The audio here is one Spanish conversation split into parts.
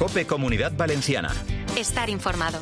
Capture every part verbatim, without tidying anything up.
COPE Comunidad Valenciana. Estar informado.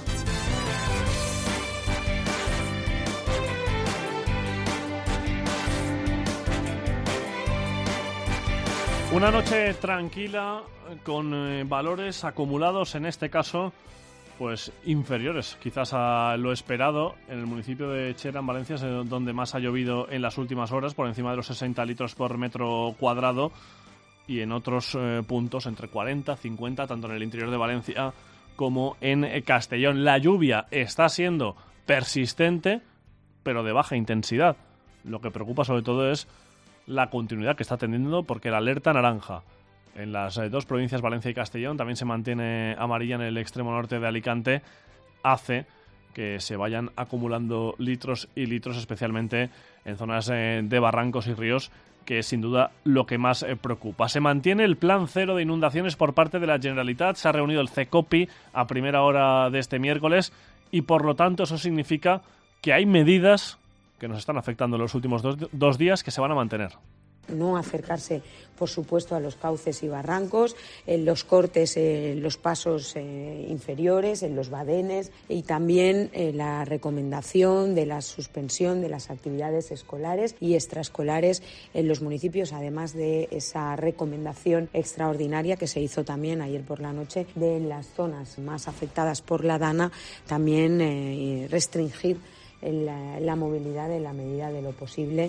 Una noche tranquila con eh, valores acumulados, en este caso, pues inferiores quizás a lo esperado. En el municipio de Xera, en Valencia, es donde más ha llovido en las últimas horas, por encima de los sesenta litros por metro cuadrado, y en otros eh, puntos entre cuarenta, cincuenta, tanto en el interior de Valencia como en Castellón. La lluvia está siendo persistente, pero de baja intensidad. Lo que preocupa sobre todo es la continuidad que está teniendo, porque la alerta naranja en las eh, dos provincias, Valencia y Castellón, también se mantiene amarilla en el extremo norte de Alicante, hace que se vayan acumulando litros y litros, especialmente en zonas eh, de barrancos y ríos, que es sin duda lo que más eh, preocupa. Se mantiene el plan cero de inundaciones por parte de la Generalitat. Se ha reunido el CECOPI a primera hora de este miércoles y, por lo tanto, eso significa que hay medidas que nos están afectando en los últimos dos, dos días que se van a mantener. No acercarse, por supuesto, a los cauces y barrancos, en los cortes, en los pasos eh, inferiores, en los badenes, y también eh, la recomendación de la suspensión de las actividades escolares y extraescolares en los municipios, además de esa recomendación extraordinaria que se hizo también ayer por la noche de en las zonas más afectadas por la DANA también eh, restringir la, la movilidad en la medida de lo posible.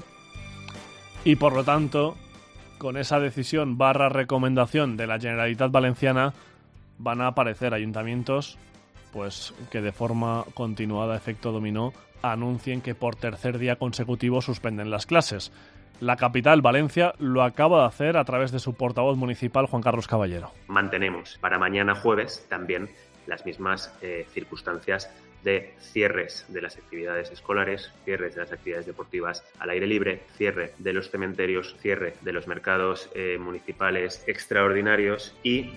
Y por lo tanto, con esa decisión barra recomendación de la Generalitat Valenciana, van a aparecer ayuntamientos pues que de forma continuada, efecto dominó, anuncien que por tercer día consecutivo suspenden las clases. La capital, Valencia, lo acaba de hacer a través de su portavoz municipal, Juan Carlos Caballero. Mantenemos para mañana jueves también las mismas eh, circunstancias de cierres de las actividades escolares, cierres de las actividades deportivas al aire libre, cierre de los cementerios, cierre de los mercados eh, municipales extraordinarios y...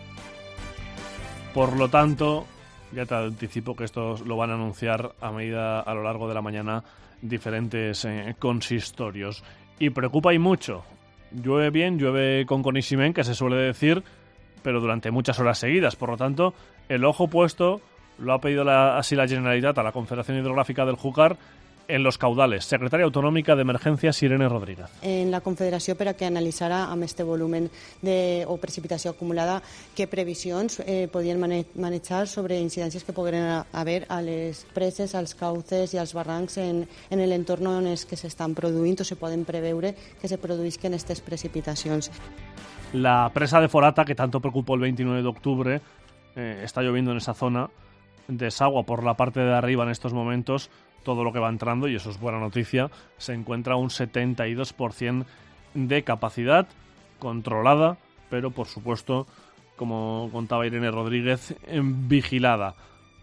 Por lo tanto, ya te anticipo que esto lo van a anunciar a medida a lo largo de la mañana diferentes eh, consistorios. Y preocupa y mucho. Llueve bien, llueve con coneixement, que se suele decir, pero durante muchas horas seguidas. Por lo tanto, el ojo puesto lo ha pedido la, así la Generalitat a la Confederación Hidrográfica del Júcar en los caudales. Secretaria Autonòmica d'Emergències, Irene Rodríguez. En la Confederació, per a que analitzarà amb este volumen de, o precipitació acumulada què previsions eh, podien mane manejar sobre incidències que pogueren haver a les preses, als cauces i als barrancs en, en l'entorn on és que s'estan produint o se poden preveure que se produïsquen aquestes precipitacions. La presa de Forata, que tanto preocupó el veintinueve de octubre, eh, está lloviendo en esa zona. Desagua por la parte de arriba en estos momentos todo lo que va entrando, y eso es buena noticia. Se encuentra un setenta y dos por ciento de capacidad controlada, pero por supuesto, como contaba Irene Rodríguez, vigilada.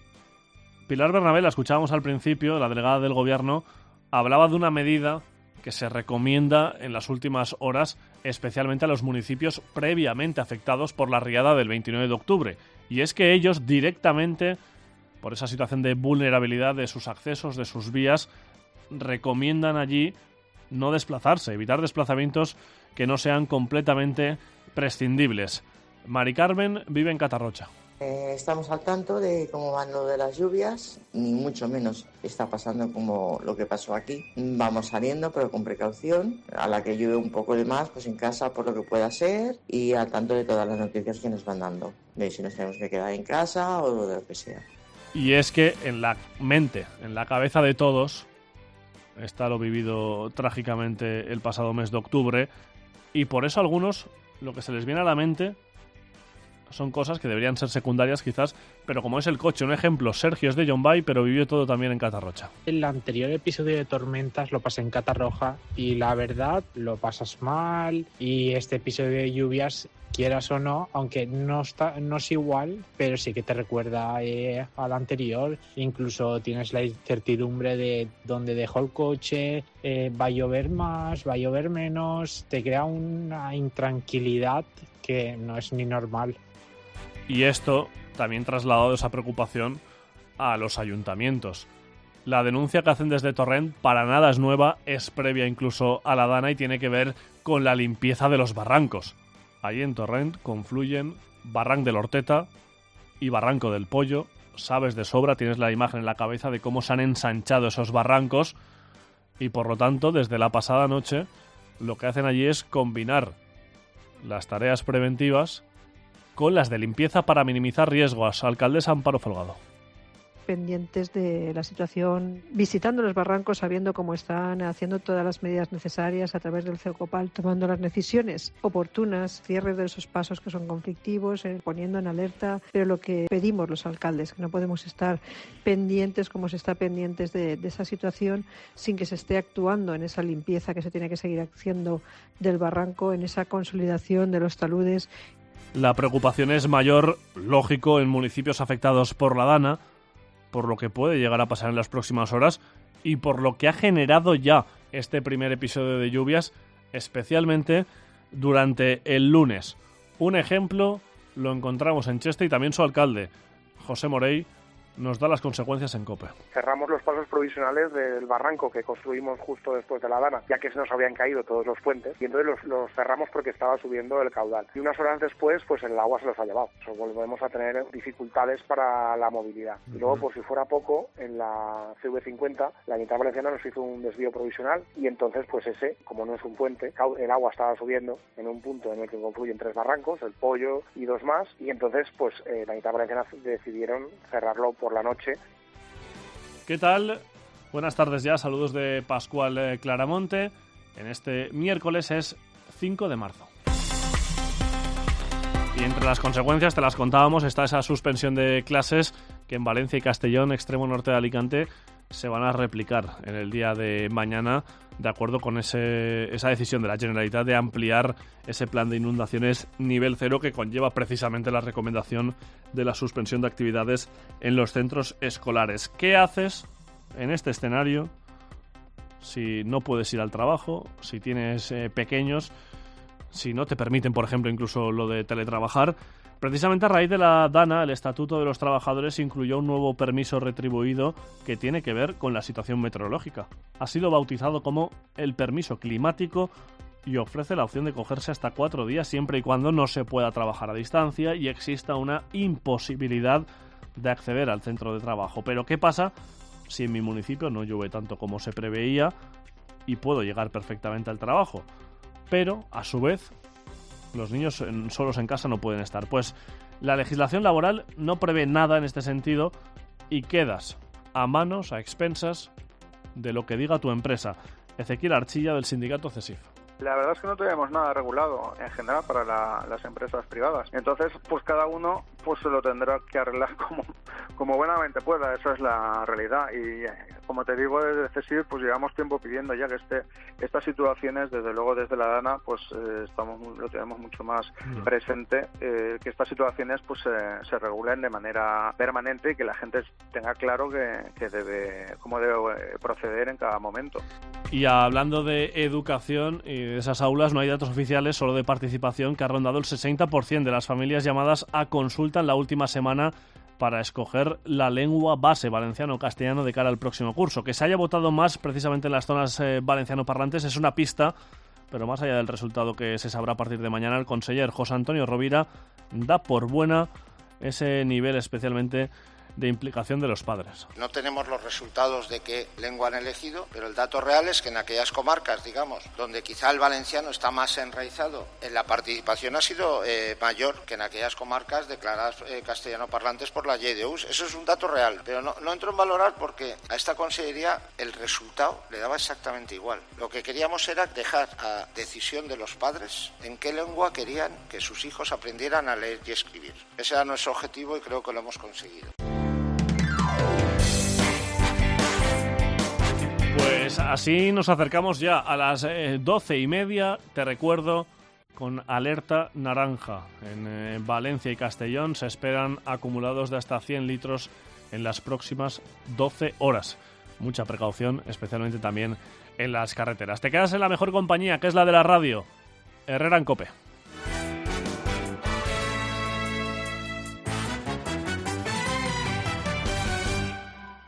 Pilar Bernabé, la escuchábamos al principio, la delegada del Gobierno, hablaba de una medida que se recomienda en las últimas horas, especialmente a los municipios previamente afectados por la riada del veintinueve de octubre, y es que ellos directamente, por esa situación de vulnerabilidad de sus accesos, de sus vías, recomiendan allí no desplazarse, evitar desplazamientos que no sean completamente prescindibles. Mari Carmen vive en Catarrocha. Eh, estamos al tanto de cómo van lo de las lluvias, ni mucho menos está pasando como lo que pasó aquí. Vamos saliendo, pero con precaución. A la que llueve un poco de más, pues en casa por lo que pueda ser, y al tanto de todas las noticias que nos van dando, de si nos tenemos que quedar en casa o de lo que sea. Y es que en la mente, en la cabeza de todos, está lo vivido trágicamente el pasado mes de octubre, y por eso a algunos lo que se les viene a la mente son cosas que deberían ser secundarias quizás, pero como es el coche, un ejemplo, Sergio es de Llombay, pero vivió todo también en Catarrocha. El anterior episodio de tormentas lo pasé en Catarroja y la verdad lo pasas mal, y este episodio de lluvias, quieras o no, aunque no está no es igual, pero sí que te recuerda eh, al anterior. Incluso tienes la incertidumbre de dónde dejó el coche, eh, va a llover más, va a llover menos, te crea una intranquilidad que no es ni normal. Y esto también trasladado esa preocupación a los ayuntamientos. La denuncia que hacen desde Torrent para nada es nueva, es previa incluso a la DANA y tiene que ver con la limpieza de los barrancos. Allí en Torrent confluyen Barranc de l'Horteta y Barranco del Pollo, sabes de sobra, tienes la imagen en la cabeza de cómo se han ensanchado esos barrancos y por lo tanto desde la pasada noche lo que hacen allí es combinar las tareas preventivas con las de limpieza para minimizar riesgos. Alcaldesa Amparo Folgado. Pendientes de la situación, visitando los barrancos, sabiendo cómo están, haciendo todas las medidas necesarias a través del CEOCOPAL, tomando las decisiones oportunas, cierre de esos pasos que son conflictivos, eh, poniendo en alerta, pero lo que pedimos los alcaldes, que no podemos estar pendientes como se está pendientes de, de esa situación sin que se esté actuando en esa limpieza que se tiene que seguir haciendo del barranco, en esa consolidación de los taludes. La preocupación es mayor, lógico, en municipios afectados por la Dana, por lo que puede llegar a pasar en las próximas horas y por lo que ha generado ya este primer episodio de lluvias, especialmente durante el lunes. Un ejemplo lo encontramos en Cheste y también su alcalde, José Morey, nos da las consecuencias en COPE. Cerramos los pasos provisionales del barranco que construimos justo después de la Dana, ya que se nos habían caído todos los puentes, y entonces los, los cerramos porque estaba subiendo el caudal. Y unas horas después, pues el agua se los ha llevado. O sea, volvemos a tener dificultades para la movilidad. Y luego, por si fuera poco, en la C V cincuenta, la mitad valenciana nos hizo un desvío provisional, y entonces, pues ese, como no es un puente, el agua estaba subiendo en un punto en el que confluyen tres barrancos, el Pollo y dos más, y entonces, pues eh, la mitad valenciana decidieron cerrarlo por la noche. ¿Qué tal? Buenas tardes ya, saludos de Pascual eh, Claramonte. En este miércoles es cinco de marzo. Y entre las consecuencias, te las contábamos, está esa suspensión de clases que en Valencia y Castellón, extremo norte de Alicante, se van a replicar en el día de mañana, de acuerdo con ese, esa decisión de la Generalitat de ampliar ese plan de inundaciones nivel cero que conlleva precisamente la recomendación de la suspensión de actividades en los centros escolares. ¿Qué haces en este escenario si no puedes ir al trabajo, si tienes eh, pequeños, si no te permiten, por ejemplo, incluso lo de teletrabajar? Precisamente a raíz de la Dana, el Estatuto de los Trabajadores incluyó un nuevo permiso retribuido que tiene que ver con la situación meteorológica. Ha sido bautizado como el permiso climático y ofrece la opción de cogerse hasta cuatro días siempre y cuando no se pueda trabajar a distancia y exista una imposibilidad de acceder al centro de trabajo. Pero ¿qué pasa si en mi municipio no llueve tanto como se preveía y puedo llegar perfectamente al trabajo? Pero, a su vez, los niños solos en casa no pueden estar. Pues la legislación laboral no prevé nada en este sentido y quedas a manos, a expensas de lo que diga tu empresa. Ezequiel Archilla, del sindicato CESIF. La verdad es que no tenemos nada regulado en general para la, las empresas privadas. Entonces, pues cada uno pues se lo tendrá que arreglar como, como buenamente pueda. Esa es la realidad. Y como te digo, desde CESIF pues llevamos tiempo pidiendo ya que este, estas situaciones, desde luego desde la Dana, pues eh, estamos lo tenemos mucho más mm. presente, eh, que estas situaciones pues eh, se regulen de manera permanente y que la gente tenga claro que, que debe cómo debe proceder en cada momento. Y hablando de educación y de esas aulas, no hay datos oficiales, solo de participación, que ha rondado el sesenta por ciento de las familias llamadas a consulta en la última semana para escoger la lengua base valenciano-castellano de cara al próximo curso. Que se haya votado más precisamente en las zonas eh, valenciano-parlantes es una pista, pero más allá del resultado que se sabrá a partir de mañana, el conseller José Antonio Rovira da por buena ese nivel especialmente de implicación de los padres. No tenemos los resultados de qué lengua han elegido, pero el dato real es que en aquellas comarcas, digamos, donde quizá el valenciano está más enraizado, en la participación ha sido eh, mayor que en aquellas comarcas declaradas eh, castellano-parlantes por la Llei de Ús. Eso es un dato real, pero no, no entro en valorar porque a esta consellería el resultado le daba exactamente igual. Lo que queríamos era dejar a decisión de los padres en qué lengua querían que sus hijos aprendieran a leer y escribir. Ese era nuestro objetivo y creo que lo hemos conseguido. Pues así nos acercamos ya a las eh, doce y media, te recuerdo, con alerta naranja. En eh, Valencia y Castellón se esperan acumulados de hasta cien litros en las próximas doce horas. Mucha precaución, especialmente también en las carreteras. Te quedas en la mejor compañía, que es la de la radio. Herrera en COPE.